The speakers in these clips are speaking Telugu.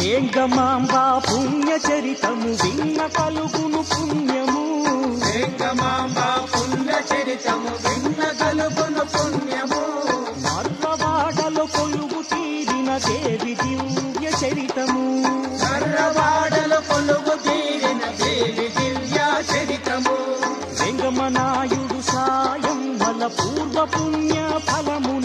వేంగమాంబ పుణ్యచరితము విన్న కలుగును పుణ్యము. వేంగమాంబ పుణ్యచరితము విన్న కలుగును పుణ్యము. నర్రవాడలో కొలువు తీరిన దేవి దివ్య చరితము. నర్రవాడలో కొలువు తీరిన దేవి దివ్య చరితము. వెంగమనాయుడు సాయం వల పూర్వ పుణ్య ఫలమున.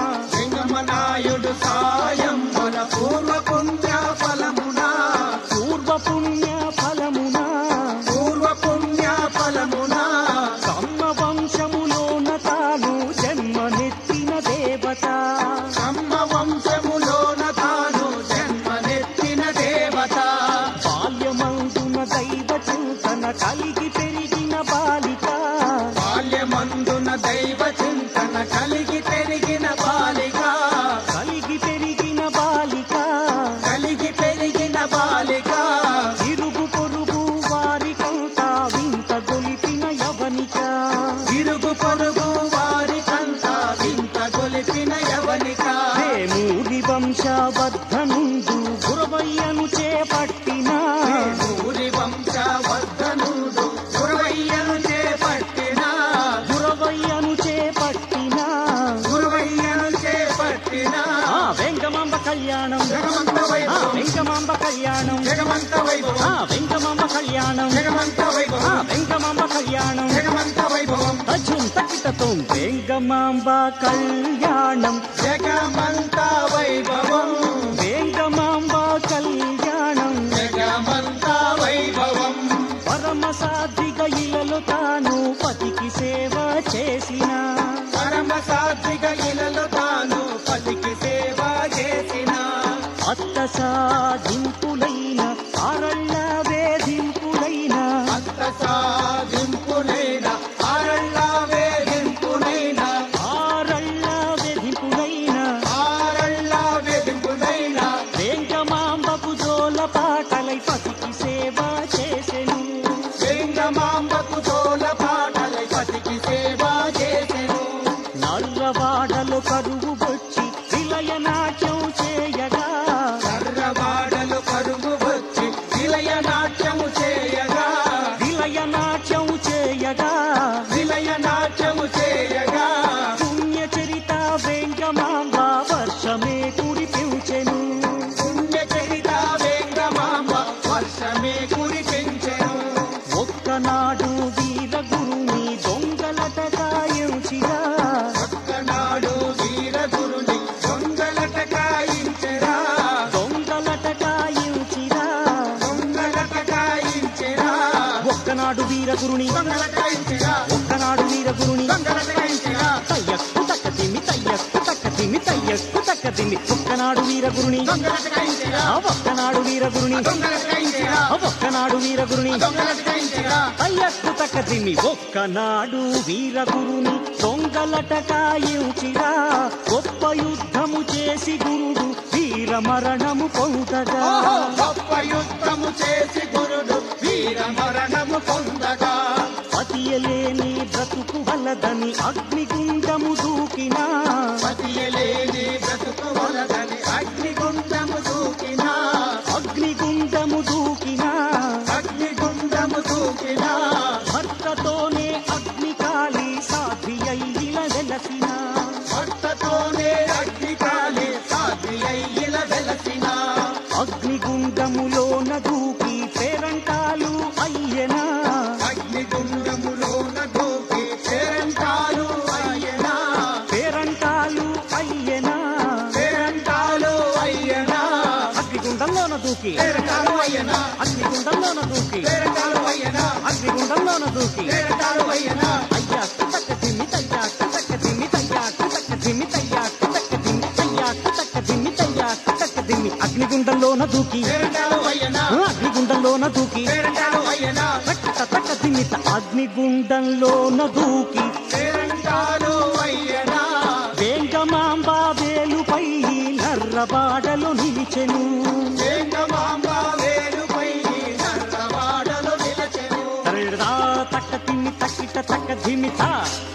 వెంగమనాయుడు సాయం వల పూర్వ పుణ్య ఫలమున. పూర్వ పుణ్య ఫలమున. పూర్వ పుణ్య ఫలమున. కమ్మ వంశములోన తాను జన్మనెత్తిన దేవత. కమ్మ వంశములోన తాను జన్మనెత్తిన దేవత. బాల్యమందున దైవ చింతన కలిగి పెరిగిన బాలిక. బాల్యమందున దైవ చింతన కలిగి పెరిగిన బాలిక. కలిగి పెరిగిన బాలిక. కలిగి పెరిగిన బాలిక. ఇరుగు పొరుగు వారికంతా వింత గొలిపిన యవనిక. ఇరుగు పొరుగు వారికంతా వింత గొలిపిన యవనిక. వేమూరి వంశవర్ధనుండు గురవయ్యను చేపట్టిన. ఊరి వంశవర్ధనుడు గురవయ్యను చేపట్టిన. గురవయ్యను చేపట్టిన. గురవయ్యను చేపట్టిన. ఆ వెంగమాంబ కళ్యాణం. జగమంత ఆ వైభవం. వెంగమాంబ కళ్యాణం. జగమంత వైభవం. ఆ వెంగమాంబ కళ్యాణం. జగమంత ఆ వైభవం. వెంగమాంబ కళ్యాణం. జగమంత వైభవం. తజుం తకిటతో వెంగమాంబ కళ్యాణం. జగమంత వైభవం. వెంగమాంబ కళ్యాణం. జగమంత వైభవం. పరమ సాధ్విక ఇలలో తాను పతికి సేవ చేసిన. పరమ సాత్విక ఇలలో తాను పతికి సేవ చేసిన. అత్త సాధింపులైన ఆరళ్ళ వేధింపులైన. అత్త సాధింపులైన ఆరళ్ళ వేధింపులైన. ఆరళ్ళ వేధింపులైన. ఆరళ్ళ వేధింపులైన. వెంగమాంబకు జోల పాటలై పతికి సేవ చేసెను. వెంగమాంబకు జోల పాటలై పతికి సేవ చేసెను. నర్రవాడలో కరువు వచ్చి విలయ నాట్యం చేయగా. కర్రవాడలు కరువు వచ్చి విలయ నాట్యం చేయగా. విలయ నాట్యం చేయగా. విలయ నాట్యం చేయగా. పుణ్యచరిత వెంగమాంబ వర్షమే కురిపించెను. పుణ్యచరిత వెంగమాంబ వర్షమే కురిపించెను. ఒక్కనాడు వీరగురుని దొంగలట కాయించిరా. ఒక్కనాడు వీరగురుని దొంగలట కాయించెరా. దొంగలట కాయించిరా. దొంగలట కాయించెరా. ఒక్కనాడు వీరగురుని. దొంగలట కాయించెరా. ఒక్కనాడు వీరగురుని. దొంగలట కాయించెరా. తయ్యక్కు తక్కదిమి తయ్యక్కు తక్కదిమి తయ్యక్కు తక్కదిమి. ఒక్కనాడు వీరగురుని. దొంగలట కాయించెరా. ఒక్కనాడు వీరగురుని. దొంగలట కాయించెరా. ఒక్కనాడు వీరగురుని. దొంగలట కాయించెరా. తయ్యక్కు తక్కదిమి. ఒక్కనాడు వీరగురుని దొంగలట కాయించిరా. గొప్ప యుద్ధము చేసి గురుడు వీర మరణము పొందగా. గొప్ప యుద్ధము చేసి గురుడు వీర మరణము పొందగా. పతియలేని బ్రతుకు వలదని అగ్నిగుండము దూకినా. పతియలేని బ్రతుకు వలదని అగ్నిగుండము దూకినా. అగ్నిగుండము దూకినా. అగ్నిగుండము దూకినా. భర్తతోనే అగ్ని కాలి సాధ్వి అయ్యిల వెలసిన. భర్తతోనే అగ్ని కాలి సాధ్వి అయ్యిల వెలసిన. అగ్నిగుండములోన దూకి పేరంటాలు అయ్యనా. అగ్నిగుండములోన దూకి పేరంటాలు అయ్యనా. పేరంటాలు అయ్యనా. పేరంటాలు అయ్యనా. అగ్నిగుండంలోన దూకి. పేరంటాలు అయ్యనా. అగ్నిగుండంలోన దూకి. పేరంటాలు అయ్యనా. అగ్నిగుండంలోన దూకి. పేరంటాలు అయ్యనా. అయ్యాకు తక్కదిమి తయ్యాకు తక్కదిమి తయ్యాకు తక్కదిమి తయ్యాకు తక్కదిమి తయ్యాకు తక్కదిమి తయ్యాకు తక్కదిమి. అగ్నిగుండంలోన దూకి. పేరంటాలు అయ్యనా. అగ్నిగుండంలోన దూకి. పేరంటాలు అయ్యనా. తక్క తక్కదిమిత. అగ్నిగుండంలోన దూకి. పేరంటాలు అయ్యనా. వెంగమాంబ వేలుపై నర్రబాడలు నిలిచెను. వెంగమాంబ వేలుపై నర్రవాడలు నిలచెను. తక్క తిమ్మి తక్కిట తక్క ధిమిత.